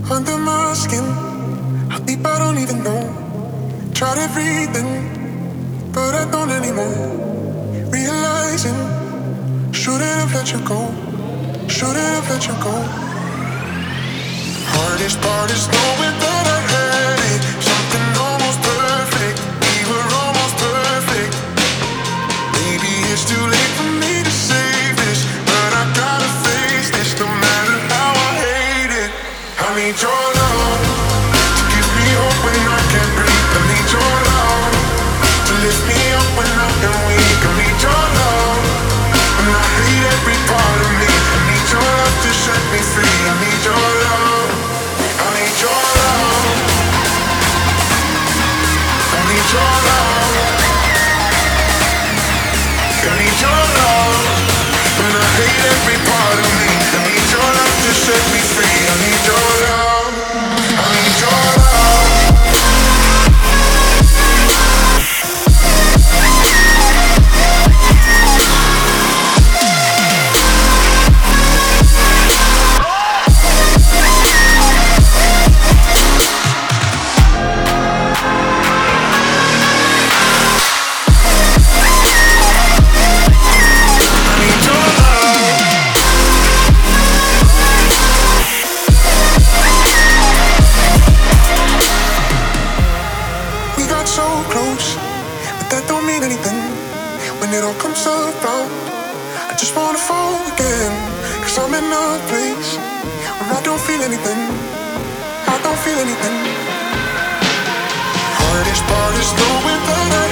under my skin. How deep I don't even know. Tried everything, but I don't anymore. Realizing, shouldn't have let you go. Shouldn't have let you go. Hardest part is knowing that I had it. Something almost perfect. We were almost perfect. Maybe it's too late for me to save this, but I gotta face this no matter how I hate it. I need your love to give me hope when I can't breathe. I need your love to lift me up when I am weak. I need your love when I hate every part of me. I need your love to set me free. I need your love. I need your love. I need your love. I need your love when I hate every part of me. I need your love to set me free. I need your love. I need your love. So close, but that don't mean anything. When it all comes around, I just wanna fall again. Cause I'm in a place where I don't feel anything. I don't feel anything. Hardest part is knowing that